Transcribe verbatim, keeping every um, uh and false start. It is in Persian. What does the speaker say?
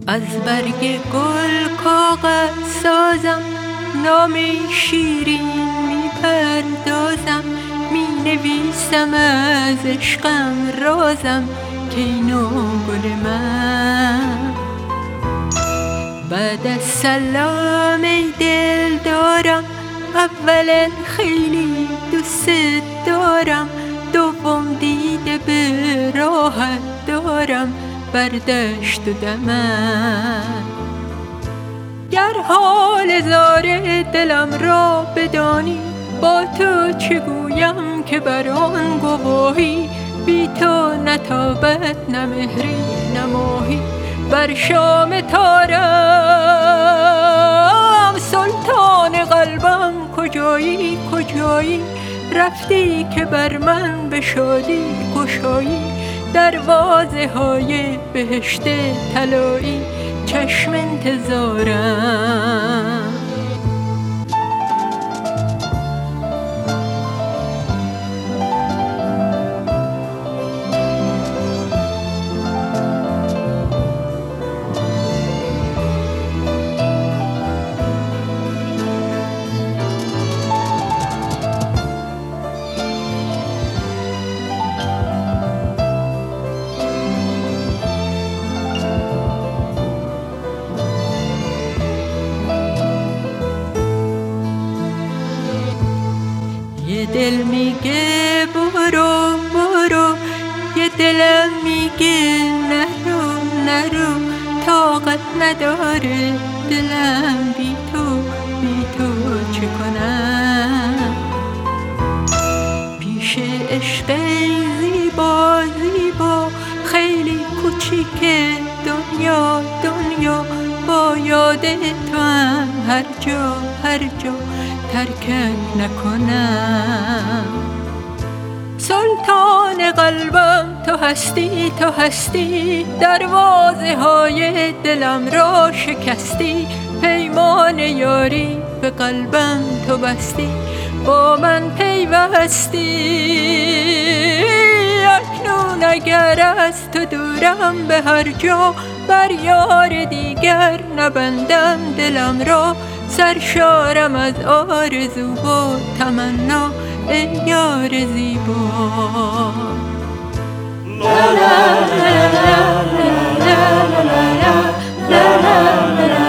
از برگ گل کاغذ سازم، نام شیرین می پردازم، می نویسم از عشقم رازم که اینو گل من. بعد از سلام ای دل دارم، اولا خیلی دوست دارم، دوم دیده به راحت دارم بر دشت و دمن. گر حال زار دلم را بدانی، با تو چه گویم که بر آن گواهی. بی تو نتابد نه مهری نه ماهی بر شام تارم. سلطان قلبم کجایی کجایی، رفتی که بر من به شادی گشایی. دروازه های بهشت طلایی چشم انتظارم. یه دل میگه برو برو، یه دلم میگه نرو نرو. طاقت نداره دلم بی تو، بی تو چه کنم. پیش عشق زیبا زیبا، خیلی کوچیکه دنیا دنیا. با یاد تو هم هر جا هر جا ترکت نکنم. سلطان قلبم تو هستی تو هستی، دروازه های دلم را شکستی. پیمان یاری به قلبم تو بستی، با من پیوستی. اکنون اگر از تو دورم به هر جا، بر یار دیگر نبندم دلم را. سرشارم از آرزو و تمنا ای یار زیبا. لا لا لا لا لا لا لا لا لا لا.